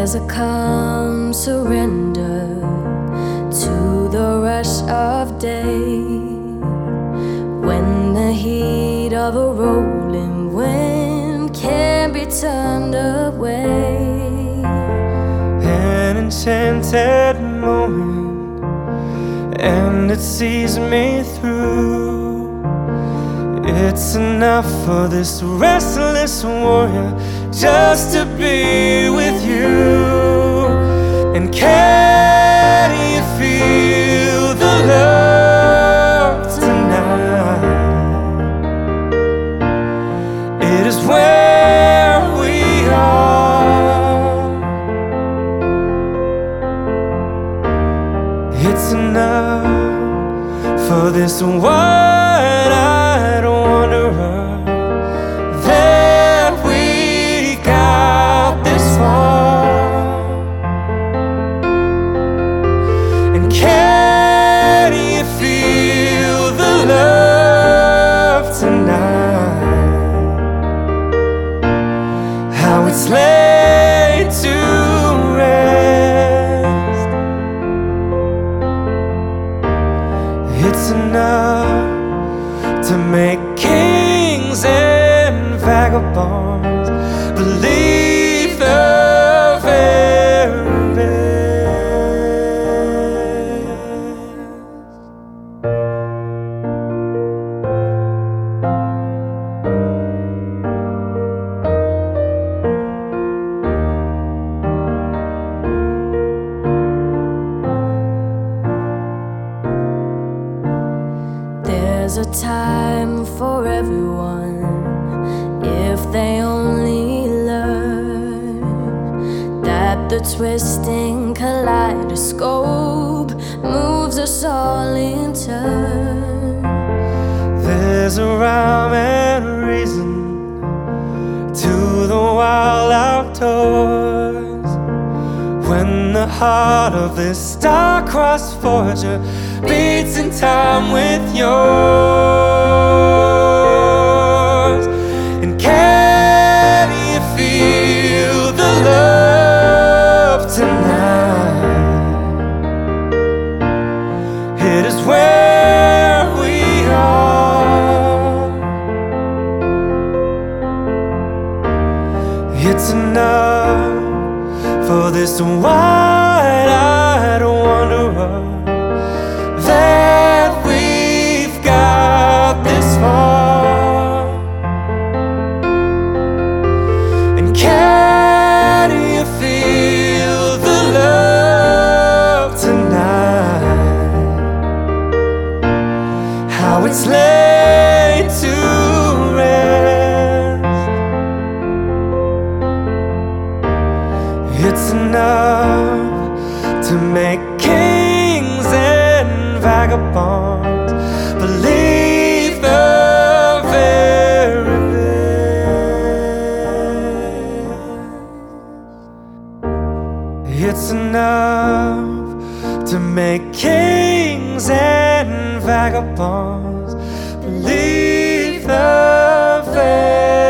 There's a calm surrender to the rush of day, when the heat of a rolling wind can't be turned away. An enchanted moment, and it sees me through. It's enough for this restless warrior just to be with you. And can you feel the love tonight? It is where we are. It's enough for this wide-eyed wanderer that we got this far. And can you feel the love tonight? How it's laid to rest. It's enough to make kings and vagabonds believe the very best. There's a time for everyone if they only learn that the twisting kaleidoscope moves us all in turn. There's a rhyme and reason to the wild outdoors, when the heart of this star-crossed forger beats in time with yours. And can you feel the love tonight? It is where we are. It's enough for this wide-eyed wanderer that we've got this far. And can you feel the love tonight? How it's laid to rest. It's enough to make kings and vagabonds believe the very best. It's enough to make kings and vagabonds believe the very best.